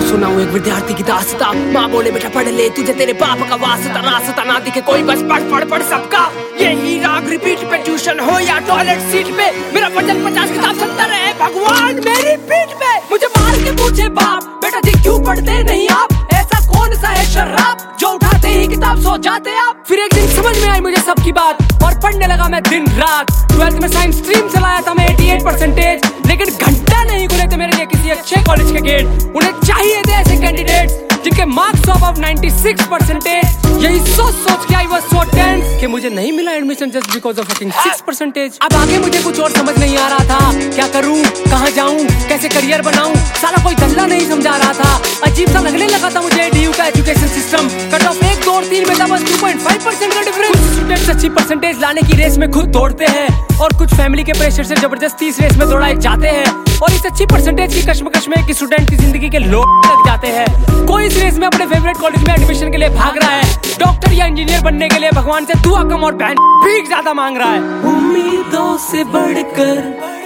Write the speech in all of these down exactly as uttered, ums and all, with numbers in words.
सुनाऊं एक विद्यार्थी की दास्तां। माँ बोले बेटा पढ़ ले, तुझे तेरे बाप का वास्ता, रास्ता ना दिखे कोई बस पढ़ पढ़ पढ़ सबका यही राग रिपीट पे, ट्यूशन हो या टॉयलेट सीट पे, मेरा वजन पचास किताब सत्तर है, भगवान मेरी पीठ पे। मुझे मार के पूछे बाप, बेटा जी क्यों पढ़ते नहीं आप, ऐसा कौन सा है शराब जो उठाते ही किताब सो जाते आप। फिर एक दिन समझ में आई मुझे सबकी बात और पढ़ने लगा मैं दिन रात। ट्वेल्थ में साइंस स्ट्रीम से लाया था मैं अठासी परसेंटेज, लेकिन घंटा नहीं खुले थे मेरे लिए किसी अच्छे कॉलेज के गेट। उन्हें चाहिए थे ऐसे कैंडिडेट्स जिनके मार्क्स अबव छियानवे परसेंटेज। यही सोच सोच के आई वाज सो टेंस कि मुझे नहीं मिला admission just because of fucking six percentage. अब आगे मुझे कुछ और समझ नहीं आ रहा था, क्या करूं, कहां जाऊं, कैसे करियर बनाऊं, साला कोई दल्ला नहीं समझा रहा था। अजीब सा लगने लगा था मुझे डीयू का एजुकेशन सिस्टम। कट ऑफ एक दो और तीन में था बस दो पॉइंट पाँच परसेंट का डिफरेंस। कुछ स्टूडेंट्स अच्छी परसेंटेज लाने की रेस में खुद दौड़ते हैं और कुछ फैमिली के प्रेशर से जबरदस्ती इस रेस में दौड़ाए जाते हैं, और इस अच्छी परसेंटेज की कश्मकश में कि स्टूडेंट की जिंदगी के लोग लग जाते हैं। कोई इस रेस में अपने फेवरेट कॉलेज में एडमिशन के लिए भाग रहा है, डॉक्टर या इंजीनियर बनने के लिए भगवान से दुआ कम और बहन भीख ज्यादा मांग रहा है। उम्मीदों से बढ़कर,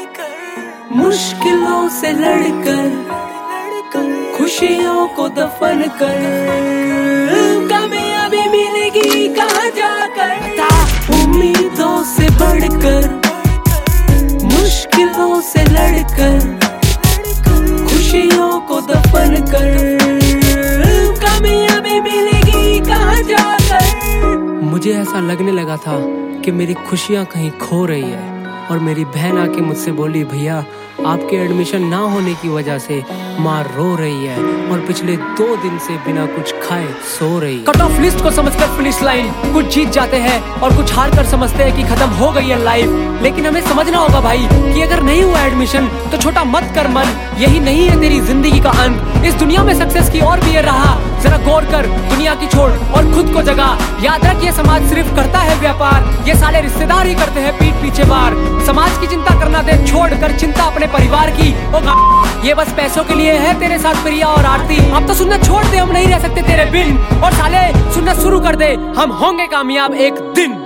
मुश्किलों से लड़कर, खुशियों को दफन कर, कामयाबी मिलेगी कहाँ जाकर। उम्मीदों से बढ़कर, मुश्किलों से लड़कर, खुशियों को दफन कर, कामयाबी मिलेगी कहाँ जाकर। मुझे ऐसा लगने लगा था कि मेरी खुशियाँ कहीं खो रही है, और मेरी बहन आके मुझसे बोली भैया आपके एडमिशन ना होने की वजह से माँ रो रही है और पिछले दो दिन से बिना कुछ खाए सो रही है। कट ऑफ लिस्ट को समझकर फिनिश लाइन, कुछ जीत जाते हैं और कुछ हार कर समझते हैं कि खत्म हो गई है लाइफ। लेकिन हमें समझना होगा भाई कि अगर नहीं हुआ एडमिशन तो छोटा मत कर मन, यही नहीं है तेरी जिंदगी का अंत। इस दुनिया में सक्सेस की और भी ये रहा, जरा गौर कर, दुनिया की छोड़ और खुद को जगा। याद रख ये समाज सिर्फ करता है व्यापार, ये साले रिश्तेदार ही करते हैं पीठ पीछे वार। समाज की चिंता करना दे छोड़ कर चिंता अपने परिवार की, ये बस पैसों के लिए है तेरे साथ प्रिया और आरती। अब तो सुनना छोड़ दे, हम नहीं रह सकते तेरे बिन, और साले सुनना शुरू कर दे, हम होंगे कामयाब एक दिन।